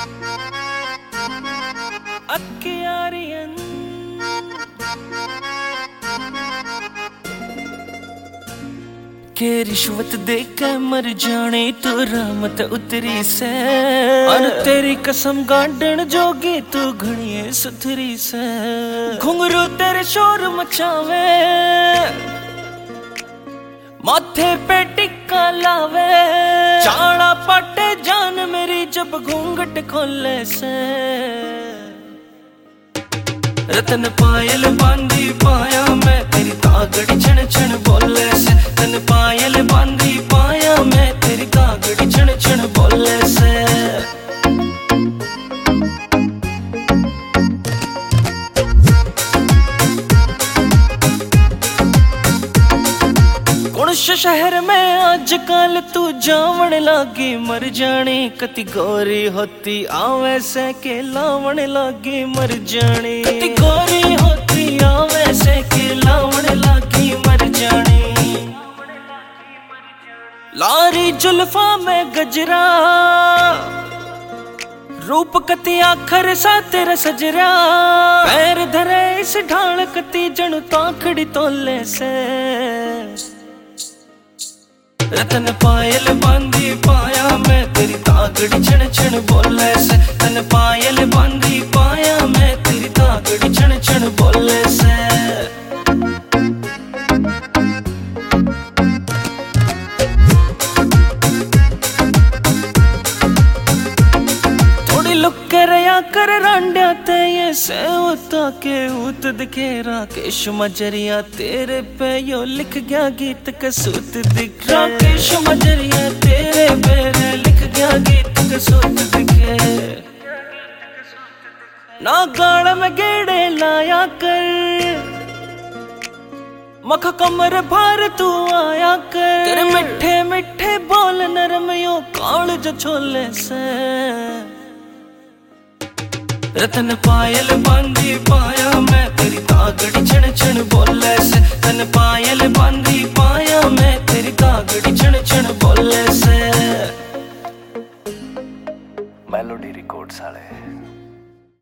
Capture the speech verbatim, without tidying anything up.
अक्यारियन के रिश्वत देकर मर जाने तो रहमत उतरी से, और तेरी कसम गांडन जोगी तू घड़िए सुथरी से। घुंघरू तेरे शोर मचावे, माथे पे टिक्का लावे, चाड़ा पाटे जान मेरी जब घूंघट खोले से। रतन पायल बांधी पाया मैं तेरी कागड़ी छण छण बोले से। रतन पायल बांधी पाया मैं तेरी कागड़ी छण छण बोले से। शहर में आजकल तू जावण लागी मर जानी, कति गोरी होती आवे से के लावण लागी मर जानी। कति गोरी होती आवे से के लावण लागी मर जानी। लारी जुल्फा में गजरा, रूप कति आखर सा तेरा सजरा। पैर धरे इस ढाल कति जणु ताखड़ी तोले से। रतन पायल बांधी पाया मैं तेरी तागड़ी छण छण बोले से। रतन पायल बांधी पाया मैं तेरी तागड़ी छण छण बोले से। थोड़ी लुक कर या कर रांडिया ते ये से उता के उत दिखे। राकेश मजरिया तेरे पे यो लिख गया गीत कसूत दिखे। राकेश मजरिया तेरे पे लिख गया गीत कसूत दिखे। ना गाड़ में गेड़े लाया कर, मख कमर भार तू आया कर। तेरे मिठे मिठे बोल नरम यो काल जो छोले से। रतन पायल बांधी पाया मैं तेरी तागड़ी छण छण बोले से। रतन पायल बांधी पाया मैं तेरी